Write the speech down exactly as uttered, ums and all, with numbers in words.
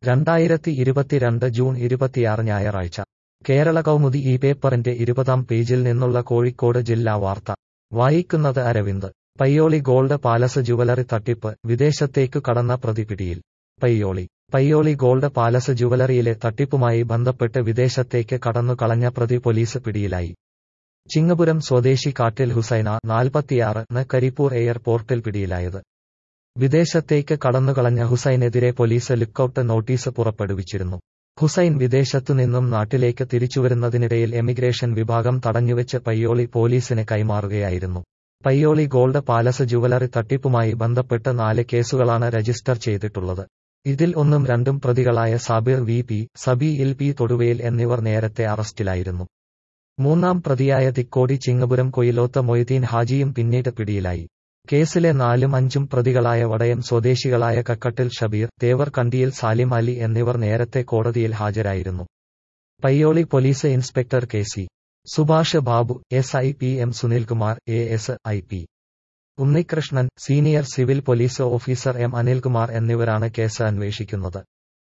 രണ്ടായിരത്തി ഇരുപത്തിരണ്ട് ജൂൺ ഇരുപത്തിയാറ് ഞായറാഴ്ച കേരള കൗമുദി ഈ പേപ്പറിന്റെ ഇരുപതാം പേജിൽ നിന്നുള്ള കോഴിക്കോട് ജില്ലാ വാർത്ത വായിക്കുന്നത് Aravind. Payyoli gold palace jewellery തട്ടിപ്പ്, വിദേശത്തേക്കു കടന്ന പ്രതി പിടിയിൽ. പയ്യോളി പയ്യോളി ഗോൾഡ് പാലസ് ജുവലറിയിലെ തട്ടിപ്പുമായി ബന്ധപ്പെട്ട് വിദേശത്തേക്ക് കടന്നു കളഞ്ഞ പ്രതി പോലീസ് പിടിയിലായി. ചിങ്ങപുരം സ്വദേശി കാട്ടിൽ ഹുസൈന, നാൽപ്പത്തിയാറ് ന് കരിപ്പൂർ എയർപോർട്ടിൽ പിടിയിലായത്. വിദേശത്തേക്ക് കടന്നുകളഞ്ഞ ഹുസൈനെതിരെ പോലീസ് ലുക്കൌട്ട് നോട്ടീസ് പുറപ്പെടുവിച്ചിരുന്നു. ഹുസൈൻ വിദേശത്തുനിന്നും നാട്ടിലേക്ക് തിരിച്ചുവരുന്നതിനിടയിൽ എമിഗ്രേഷൻ വിഭാഗം തടഞ്ഞുവെച്ച് പയ്യോളി പോലീസിന് കൈമാറുകയായിരുന്നു. പയ്യോളി ഗോൾഡ് പാലസ് ജുവലറി തട്ടിപ്പുമായി ബന്ധപ്പെട്ട് നാല് കേസുകളാണ് രജിസ്റ്റർ ചെയ്തിട്ടുള്ളത്. ഇതിൽ ഒന്നും രണ്ടും പ്രതികളായ Sabir V P, Sabi L P Thoduvayil എന്നിവർ നേരത്തെ അറസ്റ്റിലായിരുന്നു. മൂന്നാം പ്രതിയായ തിക്കോടി ചിങ്ങപുരം കൊയിലോത്ത മൊയ്തീൻ ഹാജിയും പിന്നീട് പിടിയിലായി. കേസിലെ നാലും അഞ്ചും പ്രതികളായ വടയം സ്വദേശികളായ കക്കട്ടിൽ ഷബീർ, തേവർ കണ്ടിയിൽ സാലിം അലി എന്നിവർ നേരത്തെ കോടതിയിൽ ഹാജരായിരുന്നു. Payyoli police inspector K C Subhash Babu, S I P M Sunilkumar, A S I P Unnikrishnan, senior civil police officer M Anilkumar എന്നിവരാണ് കേസ് അന്വേഷിക്കുന്നത്.